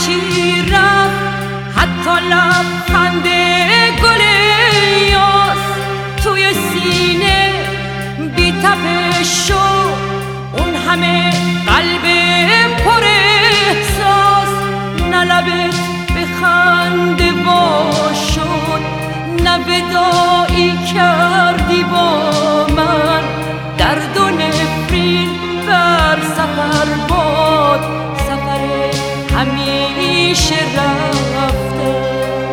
چی رفت، حتی لبخند گل یاس توی سینه بی تپش شد. اون همه قلب پر احساس، نه لبت به خنده وا شد، نه وداعی کردی با من. درد و نفرین بر سفر باد، سفر همیشه رفته.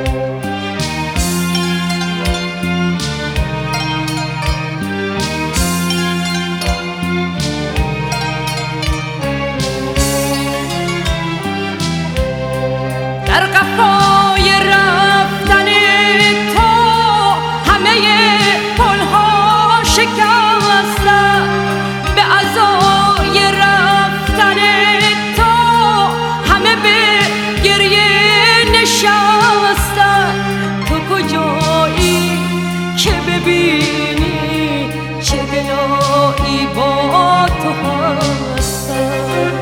در قفای رفتن تو همه پلها شکستن، به عزای رفتن تو همه به گریه نشستن. تو کجایی که ببینی چه دلایی با تو هستن؟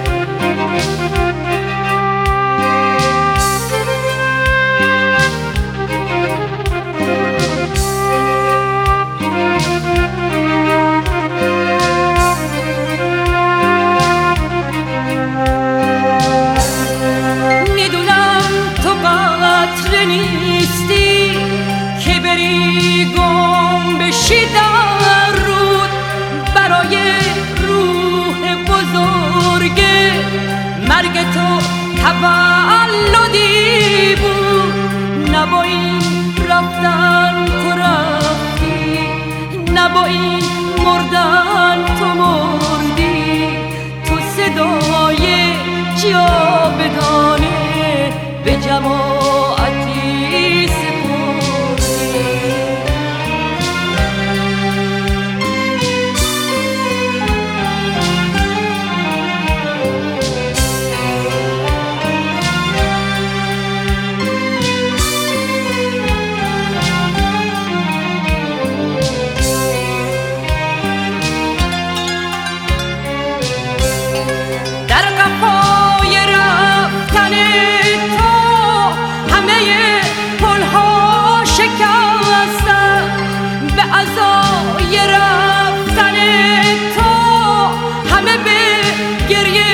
نیستی که بری گم بشی در رود، برای روح بزرگ مرگ تو تولدی بود. نه با این رفتن تو رفتی، نه با این مردن تو مردی. تو صدای جاودانه به جماعتی سپردی. در قفای رفتن تو همه پلها شکستن، به عزای رفتن تو همه به گریه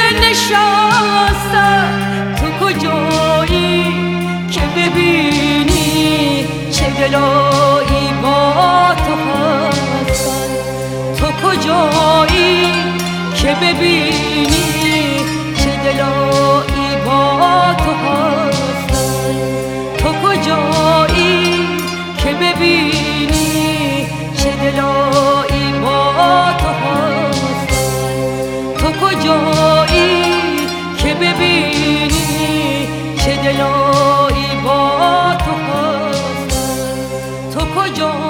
نشستن. تو کجایی که ببینی چه دلایی با تو هستن؟ تو کجایی که ببینی چه دلایی با تو هستن؟ تو کجایی که ببینی چه دلایی با تو هستن؟ تو کجایی که ببینی چه دلایی با تو هستن؟ تو کجایی